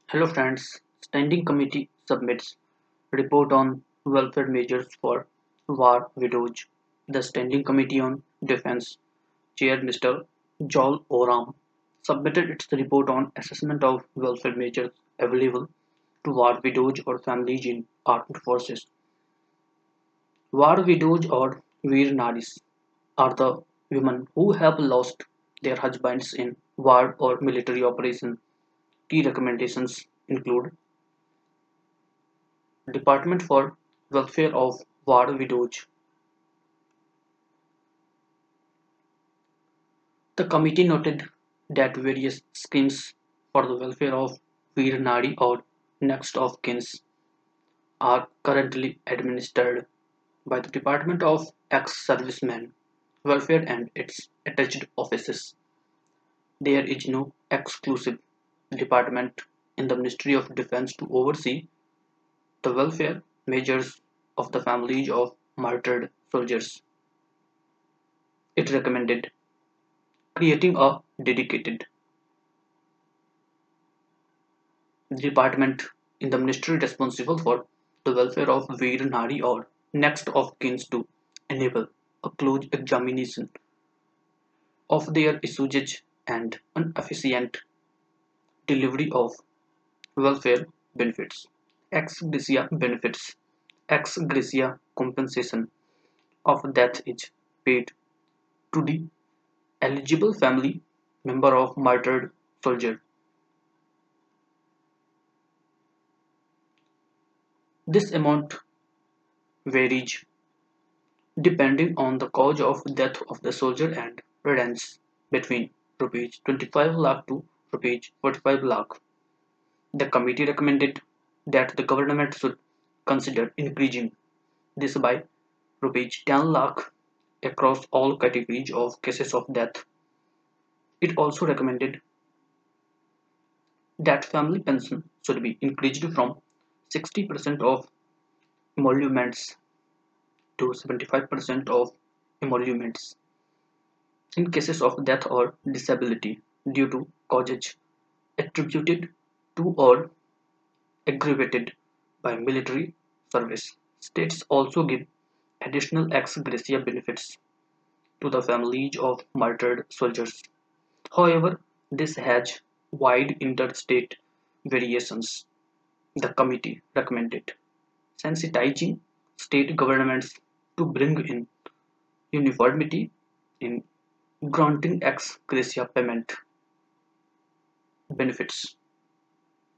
Hello friends, Standing Committee submits report on welfare measures for war widows. The Standing Committee on Defense, Chair Mr. Joel Oram, submitted its report on assessment of welfare measures available to war widows or families in armed forces. War widows or Veer Nadis are the women who have lost their husbands in war or military operation. Key recommendations include Department for Welfare of War Widows. The committee noted that various schemes for the welfare of Veer Nadi or next of kins are currently administered by the Department of Ex-Servicemen Welfare and its attached offices. There is no exclusive department in the Ministry of Defense to oversee the welfare measures of the families of martyred soldiers. It recommended creating a dedicated department in the ministry responsible for the welfare of Veer Nari or next of kins to enable a close examination of their usage and an efficient delivery of welfare benefits. Ex gratia benefits. Ex gratia compensation of death is paid to the eligible family member of martyred soldier. This amount varies depending on the cause of death of the soldier and ranges between rupees 25 lakh to rupees 45 lakh. The committee recommended that the government should consider increasing this by rupees 10 lakh across all categories of cases of death. It also recommended that family pension should be increased from 60% of emoluments to 75% of emoluments in cases of death or disability due to causes attributed to or aggravated by military service. States also give additional ex gratia benefits to the families of martyred soldiers. However, this has wide interstate variations. The committee recommended sensitizing state governments to bring in uniformity in granting ex gratia payment benefits.